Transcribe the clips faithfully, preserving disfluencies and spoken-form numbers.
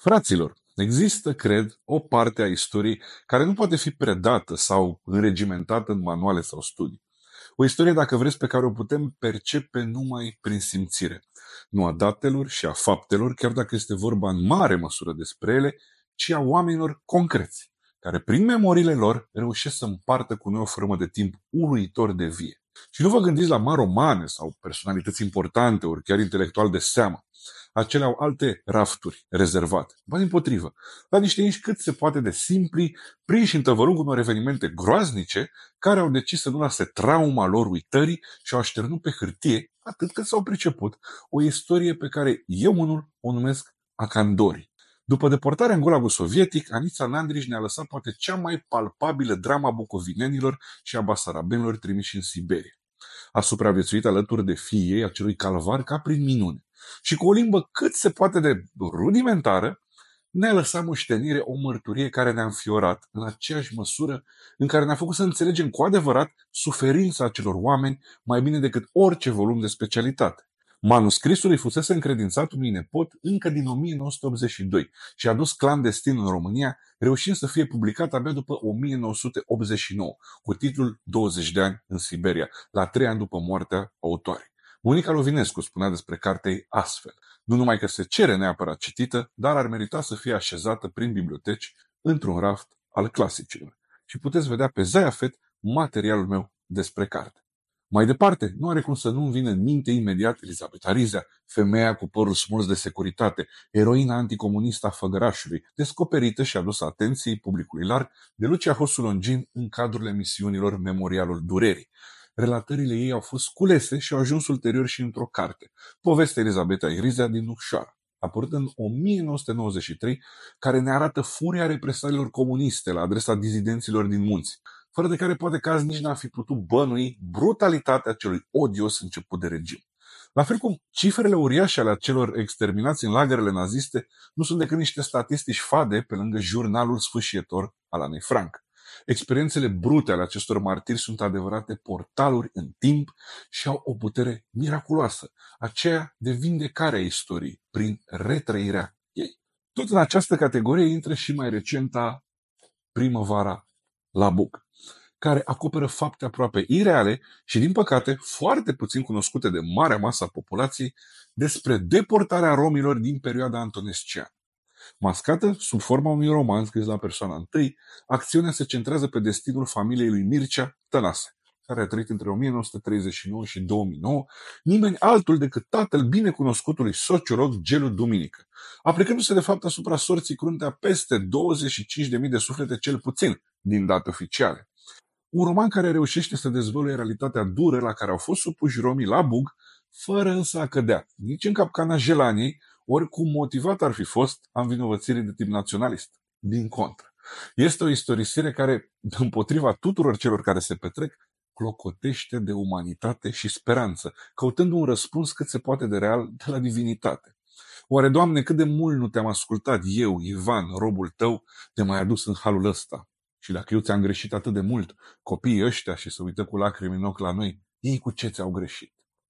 Fraților, există, cred, o parte a istoriei care nu poate fi predată sau înregimentată în manuale sau studii. O istorie, dacă vreți, pe care o putem percepe numai prin simțire. Nu a datelor și a faptelor, chiar dacă este vorba în mare măsură despre ele, ci a oamenilor concreți, care prin memoriile lor reușesc să împartă cu noi o formă de timp uluitor de vie. Și nu vă gândiți la mari romane sau personalități importante, ori chiar intelectual de seamă. Acelea au alte rafturi rezervate. Ba dimpotrivă, la niște inși cât se poate de simpli, prinși în tăvălugul unor evenimente groaznice, care au decis să nu lase trauma lor uitării și au așternut pe hârtie, atât cât s-au priceput, o istorie pe care eu unul o numesc a candorii. După deportarea în Gulagul sovietic, Anița Nandriș ne-a lăsat poate cea mai palpabilă drama bucovinenilor și a basarabenilor trimiși în Siberia. A supraviețuit alături de fiii ei acelui calvar ca prin minune. Și cu o limbă cât se poate de rudimentară, ne-a lăsat moștenire o mărturie care ne-a înfiorat în aceeași măsură în care ne-a făcut să înțelegem cu adevărat suferința acelor oameni mai bine decât orice volum de specialitate. Manuscrisul îi fusese încredințat unui nepot încă din o mie nouă sute optzeci și doi și adus clandestin în România, reușind să fie publicat abia după o mie nouă sute optzeci și nouă, cu titlul douăzeci de ani în Siberia, la trei ani după moartea autoarei. Monica Lovinescu spunea despre cartea ei astfel: nu numai că se cere neapărat citită, dar ar merita să fie așezată prin biblioteci într-un raft al clasicilor. Și puteți vedea pe Zaia Fet materialul meu despre carte. Mai departe, nu are cum să nu-mi vină în minte imediat Elisabeta Rizea, femeia cu părul smuls de securitate, eroina anticomunistă a Făgărașului, descoperită și adusă atenției publicului larg de Lucia Hosu Longin în cadrul emisiunilor Memorialul Durerii. Relatările ei au fost culese și au ajuns ulterior și într-o carte, Povestea Elisabetei Rizea din Nucșoara, apărut în o mie nouă sute nouăzeci și trei, care ne arată furia represaliilor comuniste la adresa dizidenților din munți, fără de care poate că azi nici n-ar fi putut bănui brutalitatea celui odios început de regim. La fel cum cifrele uriașe ale celor exterminați în lagărele naziste nu sunt decât niște statistici fade pe lângă jurnalul sfâșietor al Anei Frank. Experiențele brute ale acestor martiri sunt adevărate portaluri în timp și au o putere miraculoasă, aceea de vindecare a istoriei prin retrăirea ei. Tot în această categorie intră și mai recenta Primăvara la Bug, care acoperă fapte aproape ireale și, din păcate, foarte puțin cunoscute de marea masă a populației despre deportarea romilor din perioada antonesciană. Mascată sub forma unui roman scris la persoana întâi, acțiunea se centrează pe destinul familiei lui Mircea Tănase, care a trăit între o mie nouă sute treizeci și nouă și două mii nouă, nimeni altul decât tatăl binecunoscutului sociolog Gelu Duminică, aplicându-se de fapt asupra sorții crunte a peste douăzeci și cinci de mii de suflete cel puțin din date oficiale. Un roman care reușește să dezvăluie realitatea dură la care au fost supuși romii la Bug, fără însă a cădea nici în capcana Jelaniei, oricum motivat ar fi fost a învinovățirii de tip naționalist. Din contră. Este o istorisire care, împotriva tuturor celor care se petrec, clocotește de umanitate și speranță, căutând un răspuns cât se poate de real de la divinitate. Oare, Doamne, cât de mult nu te-am ascultat eu, Ivan, robul tău, de m-ai adus în halul ăsta? Și dacă eu ți-am greșit atât de mult, copiii ăștia, și se uită cu lacrimi în ochi la noi, ei cu ce ți-au greșit?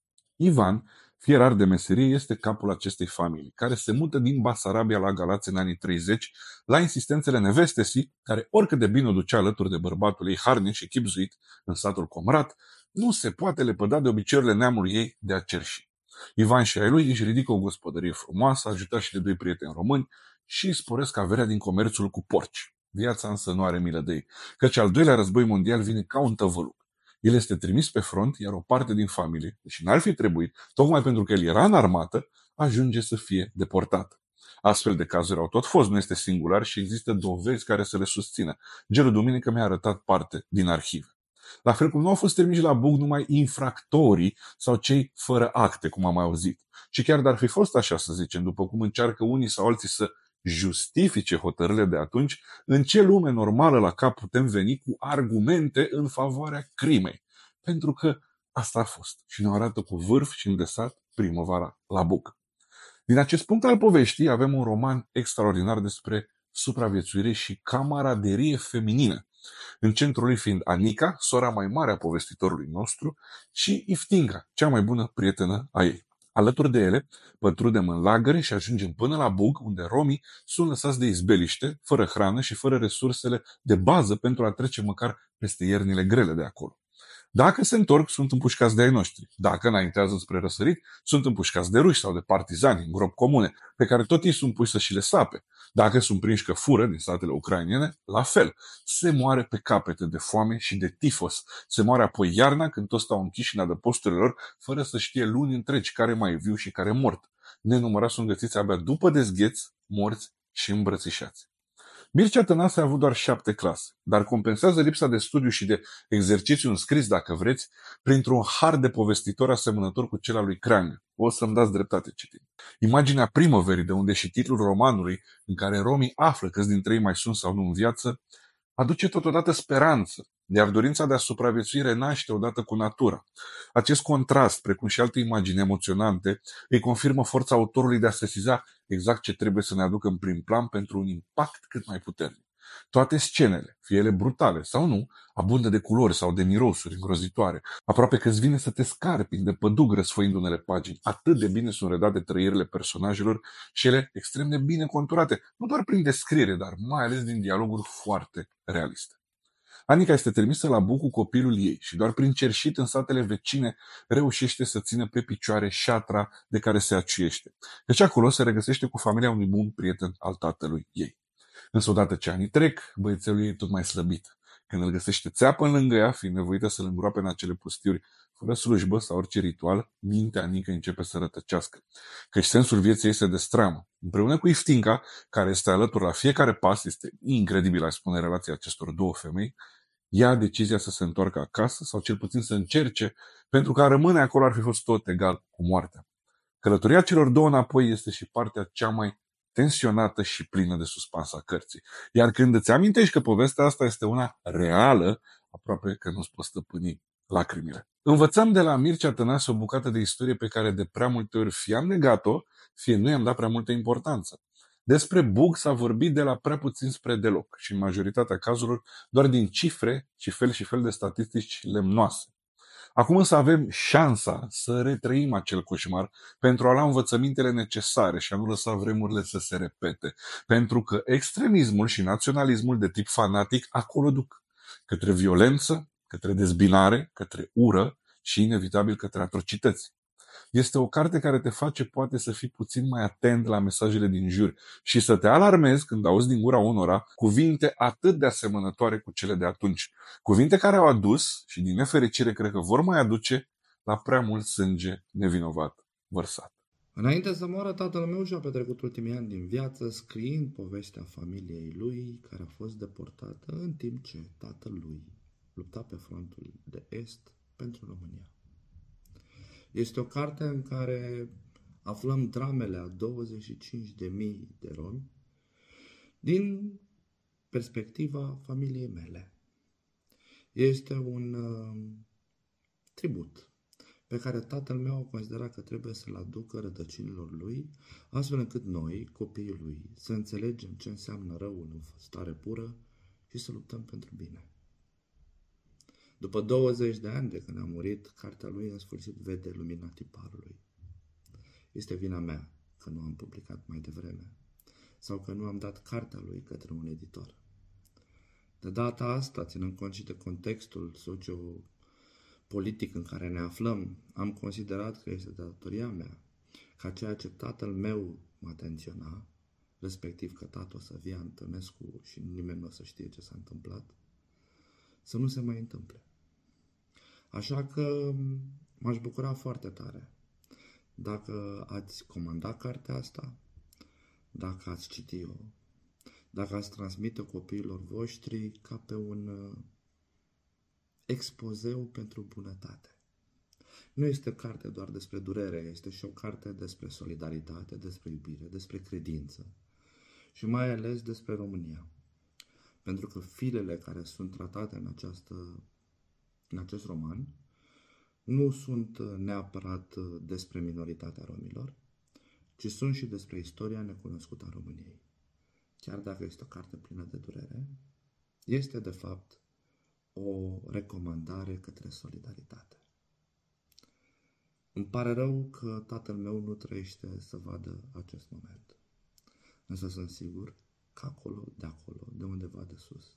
Ivan, fierar de meserie, este capul acestei familii, care se mută din Basarabia la Galați în anii treizeci, la insistențele nevestesii, care, oricât de bine o ducea alături de bărbatul ei harnic și chibzuit în satul Comrat, nu se poate lepăda de obiceiurile neamului ei de a cerși. Ivan și ai lui își ridică o gospodărie frumoasă, ajutat și de doi prieteni români, și îi sporesc averea din comerțul cu porci. Viața însă nu are milă de ei, căci al doilea război mondial vine ca un tăvăluc. El este trimis pe front, iar o parte din familie, deși n-ar fi trebuit, tocmai pentru că el era în armată, ajunge să fie deportat. Astfel de cazuri au tot fost, nu este singular și există dovezi care să le susțină. Gelu Duminică mi-a arătat parte din arhive. La fel cum nu au fost trimiși la Bug numai infractorii sau cei fără acte, cum am mai auzit. Și chiar dar fi fost așa, să zicem, după cum încearcă unii sau alții să justifice hotărârile de atunci, în ce lume normală la cap putem veni cu argumente în favoarea crimei? Pentru că asta a fost și ne arată cu vârf și îndesat Primăvara la Bug. Din acest punct al poveștii avem un roman extraordinar despre supraviețuire și camaraderie feminină, în centrul lui fiind Anica, sora mai mare a povestitorului nostru, și Iftinga, cea mai bună prietenă a ei. Alături de ele, pătrundem în lagăre și ajungem până la Bug, unde romii sunt lăsați de izbeliște, fără hrană și fără resursele de bază pentru a trece măcar peste iernile grele de acolo. Dacă se întorc, sunt împușcați de ai noștri. Dacă înaintează spre răsărit, sunt împușcați de ruși sau de partizani în gropi comune, pe care tot ei sunt puși să și le sape. Dacă sunt prinși că fură din satele ucrainene, la fel. Se moare pe capete de foame și de tifos. Se moare apoi iarna când toți stau închiși în adăposturile lor, fără să știe luni întregi care mai e viu și care e mort. Nenumărați sunt găsiți abia după dezgheț, morți și îmbrățișați. Mircea Tănase a avut doar șapte clase, dar compensează lipsa de studiu și de exercițiu înscris, dacă vreți, printr-un har de povestitor asemănător cu cel al lui Creangă. O să-mi dați dreptate citind. Imaginea primăverii, de unde și titlul romanului, în care romii află câți dintre ei mai sunt sau nu în viață, aduce totodată speranță, iar dorința de a supraviețui renaște odată cu natura. Acest contrast, precum și alte imagini emoționante, îi confirmă forța autorului de a sesiza exact ce trebuie să ne aducă în prim plan pentru un impact cât mai puternic. Toate scenele, fie ele brutale sau nu, abundă de culori sau de mirosuri îngrozitoare, aproape că îți vine să te scarpi de pădug răsfăind unele pagini. Atât de bine sunt redate trăirile personajelor și ele extrem de bine conturate, nu doar prin descriere, dar mai ales din dialoguri foarte realiste. Anica este trimisă la Bug cu copilul ei și doar prin cerșit în satele vecine reușește să țină pe picioare șatra de care se aciuiește. Deci acolo se regăsește cu familia unui bun prieten al tatălui ei. Însă odată ce anii trec, băiețelul ei e tot mai slăbit. Când îl găsește țeapă lângă ea, fiind nevoită să-l îngroape în acele pustiuri, fără slujbă sau orice ritual, mintea Anică începe să rătăcească, căci sensul vieții ei se destramă. Împreună cu Iftinca, care este alături la fiecare pas, este incredibil, aș spune, relația acestor două femei, ia decizia să se întoarcă acasă sau cel puțin să încerce, pentru că a rămâne acolo ar fi fost tot egal cu moartea. Călătoria celor două înapoi este și partea cea mai tensionată și plină de suspans a cărții. Iar când îți amintești că povestea asta este una reală, aproape că nu-ți poți stăpâni lacrimile. Învățăm de la Mircea Tănase o bucată de istorie pe care de prea multe ori fie am negat-o, fie nu i-am dat prea multă importanță. Despre Bug s-a vorbit de la prea puțin spre deloc și în majoritatea cazurilor doar din cifre și fel și fel de statistici lemnoase. Acum însă avem șansa să retrăim acel coșmar pentru a lua învățămintele necesare și a nu lăsa vremurile să se repete. Pentru că extremismul și naționalismul de tip fanatic acolo duc. Către violență, către dezbinare, către ură și inevitabil către atrocități. Este o carte care te face poate să fii puțin mai atent la mesajele din jur și să te alarmezi când auzi din gura unora cuvinte atât de asemănătoare cu cele de atunci. Cuvinte care au adus și din nefericire cred că vor mai aduce la prea mult sânge nevinovat vărsat. Înainte să moară, tatăl meu și-a petrecut ultimii ani din viață scriind povestea familiei lui care a fost deportată în timp ce tatăl lui lupta pe frontul de est pentru România. Este o carte în care aflăm dramele a douăzeci și cinci de mii de romi din perspectiva familiei mele. Este un uh, tribut pe care tatăl meu a considerat că trebuie să-l aducă rădăcinilor lui, astfel încât noi, copiii lui, să înțelegem ce înseamnă răul în stare pură și să luptăm pentru bine. După douăzeci de ani de când a murit, cartea lui în sfârșit vede lumina tiparului. Este vina mea că nu am publicat mai devreme sau că nu am dat cartea lui către un editor. De data asta, ținând cont și de contextul socio-politic în care ne aflăm, am considerat că este datoria mea ca ceea ce tatăl meu mă atenționa, respectiv că tată o să via Întâlnescu și nimeni nu o să știe ce s-a întâmplat, să nu se mai întâmple. Așa că m-aș bucura foarte tare dacă ați comanda cartea asta, dacă ați citi-o, dacă ați transmite copiilor voștri ca pe un expozeu pentru bunătate. Nu este o carte doar despre durere, este și o carte despre solidaritate, despre iubire, despre credință și mai ales despre România. Pentru că filele care sunt tratate în, această, în acest roman nu sunt neapărat despre minoritatea romilor, ci sunt și despre istoria necunoscută a României. Chiar dacă este o carte plină de durere, este de fapt o recomandare către solidaritate. Îmi pare rău că tatăl meu nu trăiește să vadă acest moment. Însă sunt sigur că acolo, de acolo, de undeva de sus,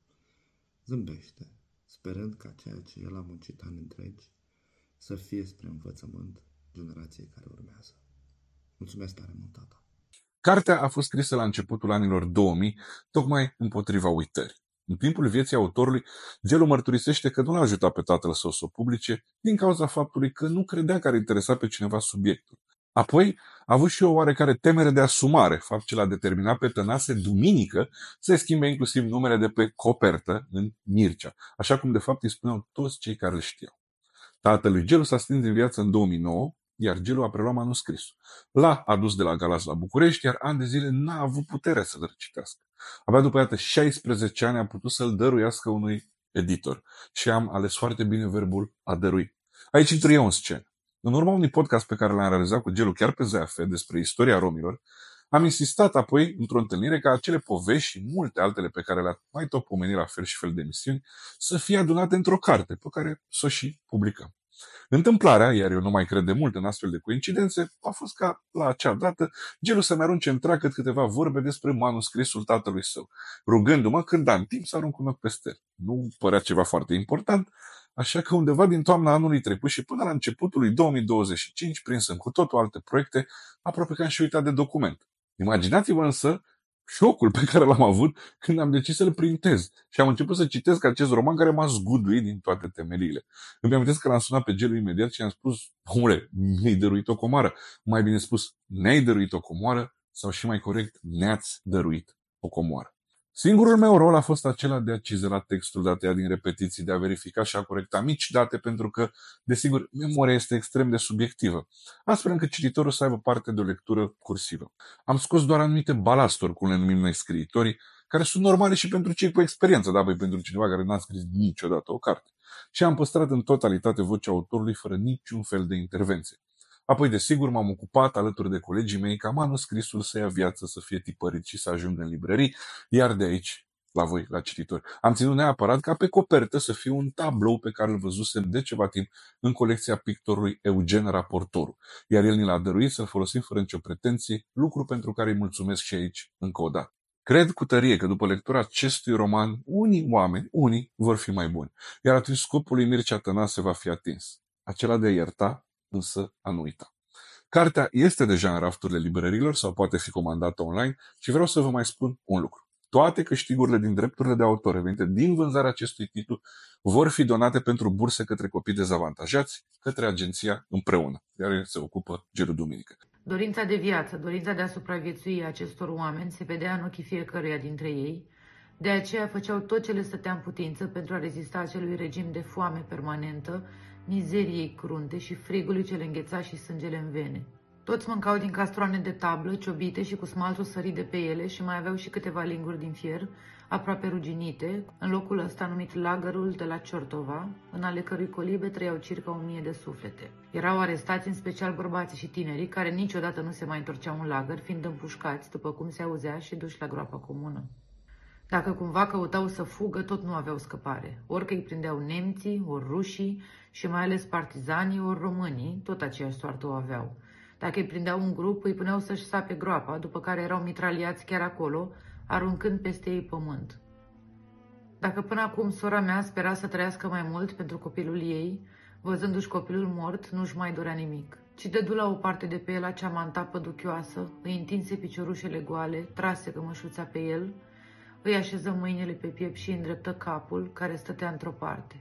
zâmbește, sperând ca ceea ce el a muncit ani întregi să fie spre învățământ generației care urmează. Mulțumesc tare mult, tata! Cartea a fost scrisă la începutul anilor două mii, tocmai împotriva uitării. În timpul vieții autorului, Gelu mărturisește că nu l-a ajutat pe tatăl său să o publice din cauza faptului că nu credea că ar interesa pe cineva subiectul. Apoi a avut și o oarecare temere de asumare, fapt ce l-a determinat pe Tănase duminică să schimbe inclusiv numele de pe copertă în Mircea, așa cum de fapt îi spuneau toți cei care îl știau. Tatălui Gelu s-a stins din viață în două mii nouă, iar Gelu a preluat manuscrisul. L-a adus de la Galați la București, iar ani de zile n-a avut puterea să-l citească. Abia după iată șaisprezece ani a putut să-l dăruiască unui editor și am ales foarte bine verbul a dărui. Aici intru eu în scenă. În urma unui podcast pe care l-am realizat cu Gelu chiar pe Z A F despre istoria romilor, am insistat apoi, într-o întâlnire, ca acele povești și multe altele pe care le-a mai tot pomenit la fel și fel de emisiuni să fie adunate într-o carte pe care să o și publicăm. Întâmplarea, iar eu nu mai cred de mult în astfel de coincidențe, a fost ca, la acea dată, Gelu să-mi arunce în tracăt câteva vorbe despre manuscrisul tatălui său, rugându-mă când am timp să arunc un ochi peste el. Nu părea ceva foarte important, așa că undeva din toamna anului trecut și până la începutul lui două mii douăzeci și cinci, prins în cu totul alte proiecte, aproape că am și uitat de document. Imaginați-vă însă șocul pe care l-am avut când am decis să-l printez și am început să citesc acest roman care m-a zguduit din toate temeliile. Îmi amintesc că l-am sunat pe Gelu imediat și am spus: omule, mi-ai dăruit o comoară. Mai bine spus, ne-ai dăruit o comoară sau, și mai corect, ne-ați dăruit o comoară. Singurul meu rol a fost acela de a cizela textul, de a tăia din repetiții, de a verifica și a corecta mici date, pentru că, desigur, memoria este extrem de subiectivă, astfel încât cititorul să aibă parte de o lectură cursivă. Am scos doar anumite balasturi, cum le numim noi scriitorii, care sunt normale și pentru cei cu experiență, dar apoi pentru cineva care n-a scris niciodată o carte. Și am păstrat în totalitate vocea autorului fără niciun fel de intervenție. Apoi, desigur, m-am ocupat alături de colegii mei ca manuscrisul să ia viață, să fie tipărit și să ajungă în librării, iar de aici la voi, la cititori. Am ținut neapărat ca pe copertă să fie un tablou pe care îl văzusem de ceva timp în colecția pictorului Eugen Raportoru, iar el ni l-a dăruit să-l folosim fără nicio pretenție, lucru pentru care îi mulțumesc și aici încă o dată. Cred cu tărie că după lectura acestui roman, unii oameni, unii, vor fi mai buni, iar atunci scopul lui Mircea Tănase va fi atins, acela de a ierta, însă a nu uita. Cartea este deja în rafturile librărilor sau poate fi comandată online și vreau să vă mai spun un lucru. Toate câștigurile din drepturile de autor venite din vânzarea acestui titlu vor fi donate pentru burse către copii dezavantajați, către agenția Împreună, iar se ocupă Gelu duminică. Dorința de viață, dorința de a supraviețui acestor oameni se vedea în ochii fiecăruia dintre ei, de aceea făceau tot ce le stătea în putință pentru a rezista acelui regim de foame permanentă, mizeriei crunte și frigului ce le îngheța și sângele în vene. Toți mâncau din castroane de tablă, ciobite și cu smaltul sărit de pe ele și mai aveau și câteva linguri din fier, aproape ruginite, în locul ăsta numit lagărul de la Ciortova, în ale cărui colibe trăiau circa o mie de suflete. Erau arestați în special bărbații și tinerii, care niciodată nu se mai întorceau în lagăr, fiind împușcați, după cum se auzea, și duși la groapa comună. Dacă cumva căutau să fugă, tot nu aveau scăpare. Ori că îi prindeau nemții, ori rușii și mai ales partizanii, ori românii, tot aceeași soartă o aveau. Dacă îi prindeau un grup, îi puneau să-și sape groapa, după care erau mitraliați chiar acolo, aruncând peste ei pământ. Dacă până acum sora mea spera să trăiască mai mult pentru copilul ei, văzându-și copilul mort, nu-și mai dorea nimic, ci dădu la o parte de pe el acea manta păduchioasă, îi întinse piciorușele goale, trase cămășuța pe el, îi așeză mâinile pe piept și îndreptă capul, care stătea într-o parte.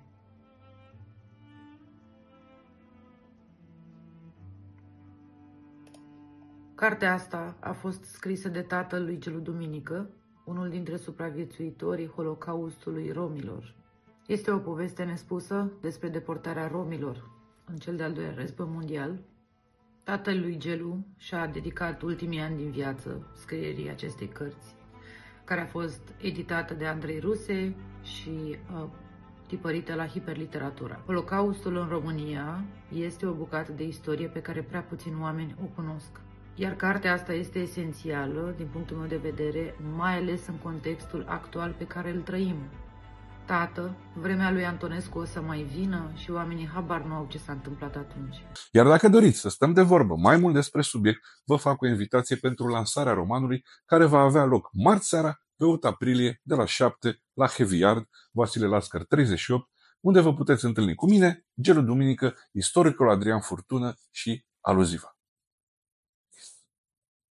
Cartea asta a fost scrisă de tatăl lui Gelu Duminică, unul dintre supraviețuitorii Holocaustului romilor. Este o poveste nespusă despre deportarea romilor în cel de-al doilea război mondial. Tatăl lui Gelu și-a dedicat ultimii ani din viață scrierii acestei cărți, care a fost editată de Andrei Ruse și uh, tipărită la Hiperliteratura. Holocaustul în România este o bucată de istorie pe care prea puțini oameni o cunosc. Iar cartea asta este esențială, din punctul meu de vedere, mai ales în contextul actual pe care îl trăim. Tată, vremea lui Antonescu o să mai vină și oamenii habar nu au ce s-a întâmplat atunci. Iar dacă doriți să stăm de vorbă mai mult despre subiect, vă fac o invitație pentru lansarea romanului care va avea loc marți seara, pe opt aprilie, de la șapte, la Heavy Yard, Vasile Lascar treizeci și opt, unde vă puteți întâlni cu mine, Gelu Duminică, istoricul Adrian Furtună și Aluziva.